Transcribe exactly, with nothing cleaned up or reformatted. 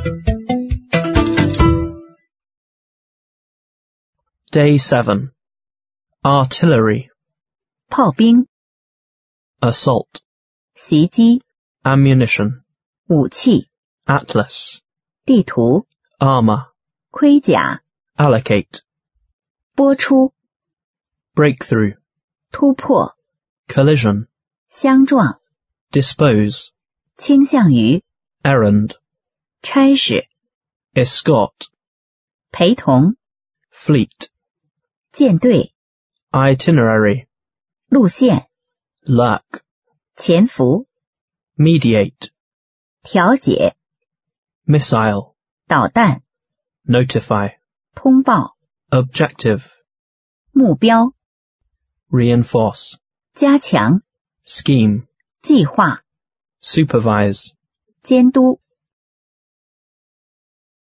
Day seven. Artillery. 炮兵 Assault. 袭击 Ammunition. 武器 Atlas. 地图 Armor. 盔甲 Allocate. 播出 Breakthrough. 突破 Collision. 相撞 Dispose. 倾向于 Errand. 差使 Escort. 陪同 Fleet. 舰队 Itinerary. 路线 Lurk. 潜伏 Mediate. 调解 Missile. 导弹 Notify. 通报 Objective. 目标 Reinforce. 加强 Scheme. 计划 Supervise. 监督